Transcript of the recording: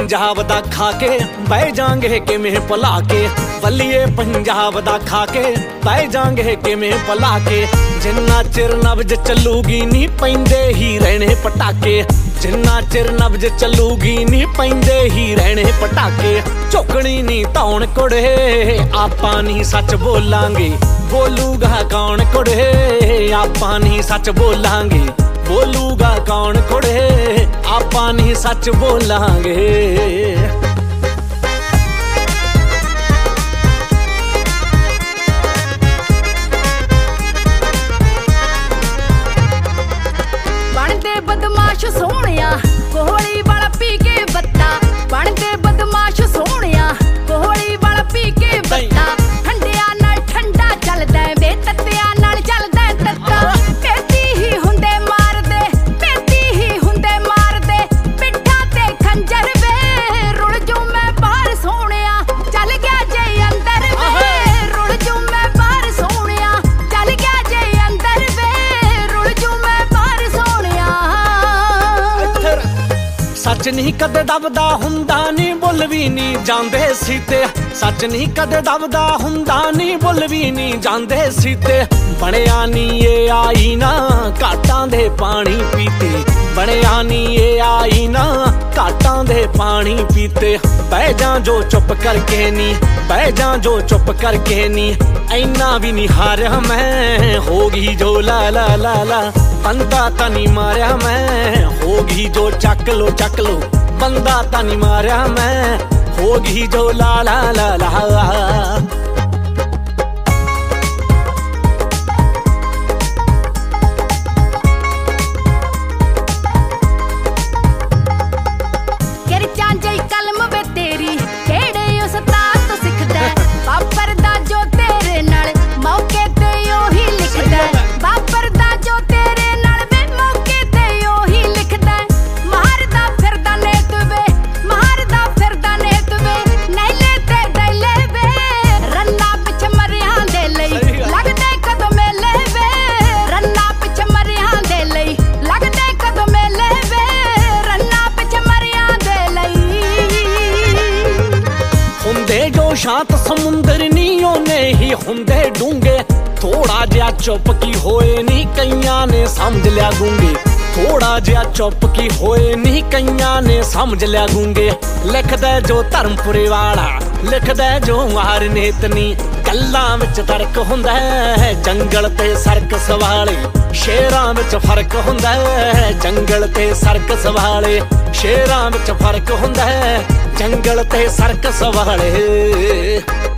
पंजाब दा खा के बह जांगे किवें भुला के, बल्लिए पंजाब दा खा के बह जांगे किवें भुला के। जिन्ना चिर नब्ज चलूगी नी पैंदे ही रहने पटाके, जिन्ना चिर नब्ज चलूगी नी पैंदे ही रहने पटाके। झुकनी नी धौन कुड़े आपां नी सच बोलांगे, बोलूगा कौन कुड़े आपां नी सच बोलांगे, बोलूगा कौन कुड़े आपां नी सच बोलांगे। बनते बदमाश सोहणिया कोहली वाला पी के बत्ता, बनते बदमाश सोहणिया कोहली वाला पी के बत्ता। ठंडिया नाल ठंडा चलदा वे तत्तिया नाल चलदा तत्ता। पेती ही हुंदे मारदे, पेती ही हुंदे मारदे, पिट्ठा ते खंजर वे रुड़ जू मैं बाहर सोहणिया चल गया जे अंदर वे, रुड़ जू मैं बाहर सोहणिया चल गया जे अंदर वे, रुड़ जू मैं बाहर सोहणिया। सच नहीं कदे दबदा हुंदा नी बुल भी नी जांदे सीते, सच नहीं कदे दबदा हुंदा नी बुल भी नी जांदे सीते। बणिया नी ये आई ना घाटां दे पानी पीते, बणिया नी ये आई ना घाटां दे पानी पीते। बह जा जो चुप करके नी, बह जा जो चुप करके नी, ऐना भी नहीं हारिया मैं होगी जो ला ला ला ला। बंदा ता नहीं मारिया मैं होगी जो चक लो चक लो, बंदा ता नहीं मारिया मैं होगी जो ला ला ला ला। शांत समुंदर नी ओने ही हुंदे डूंगे, थोड़ा जिहा चुप की होए नी कईयां ने समझ लिया गूंगे, थोड़ा जिहा चुप की होए नी कईयां ने समझ लिया गूंगे। लिखदा जो धर्मपुरे वाला, लिखदा जो मार नेतनी, गल्लां विच फर्क हुंदा है जंगल ते सर्कस वाले। शेरां विच फर्क हुंदा है जंगल ते सर्कस वाले, शेरां विच फर्क हुंदा है जंगल ते सर्कस वाले।